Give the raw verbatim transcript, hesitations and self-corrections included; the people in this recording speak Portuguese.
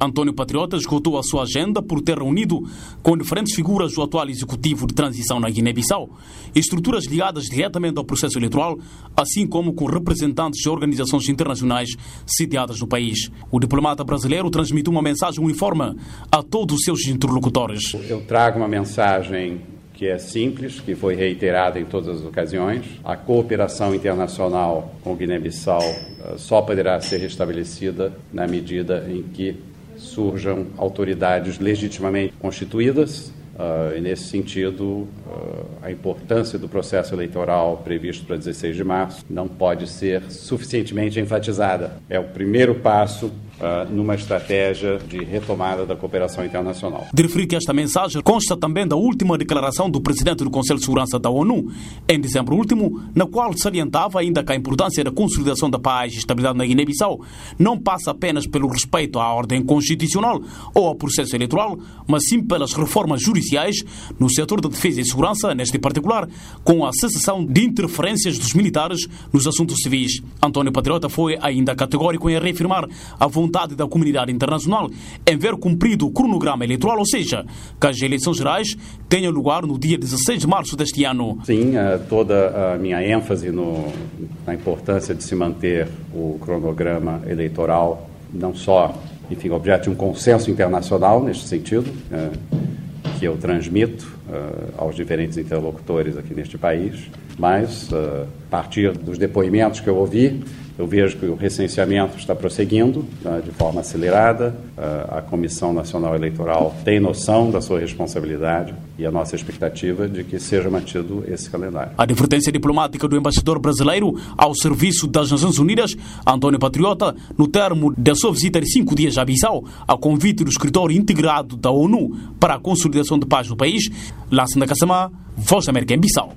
António Patriota esgotou a sua agenda por ter reunido com diferentes figuras do atual executivo de transição na Guiné-Bissau, estruturas ligadas diretamente ao processo eleitoral, assim como com representantes de organizações internacionais sediadas no país. O diplomata brasileiro transmitiu uma mensagem uniforme a todos os seus interlocutores. Eu trago uma mensagem que é simples, que foi reiterada em todas as ocasiões. A cooperação internacional com Guiné-Bissau só poderá ser restabelecida na medida em que surjam autoridades legitimamente constituídas. Uh, e, nesse sentido, uh, a importância do processo eleitoral previsto para dezesseis de março não pode ser suficientemente enfatizada. É o primeiro passo uh, numa estratégia de retomada da cooperação internacional. De referir que esta mensagem consta também da última declaração do presidente do Conselho de Segurança da ONU, em dezembro último, na qual salientava ainda que a importância da consolidação da paz e estabilidade na Guiné-Bissau não passa apenas pelo respeito à ordem constitucional ou ao processo eleitoral, mas sim pelas reformas jurídicas no setor da defesa e segurança, neste particular, com a cessação de interferências dos militares nos assuntos civis. António Patriota foi ainda categórico em reafirmar a vontade da comunidade internacional em ver cumprido o cronograma eleitoral, ou seja, que as eleições gerais tenham lugar no dia dezesseis de março deste ano. Sim, toda a minha ênfase no, na importância de se manter o cronograma eleitoral, não só, enfim, objeto de um consenso internacional neste sentido, é, que eu transmito uh, aos diferentes interlocutores aqui neste país, mas, uh, a partir dos depoimentos que eu ouvi, eu vejo que o recenseamento está prosseguindo uh, de forma acelerada, uh, a Comissão Nacional Eleitoral tem noção da sua responsabilidade e a nossa expectativa de que seja mantido esse calendário. A advertência diplomática do embaixador brasileiro ao serviço das Nações Unidas, António Patriota, no termo da sua visita de cinco dias a Bissau, a convite do escritório integrado da ONU para a consolidação de paz no país, Lassana Kassamá, Voz da América em Bissau.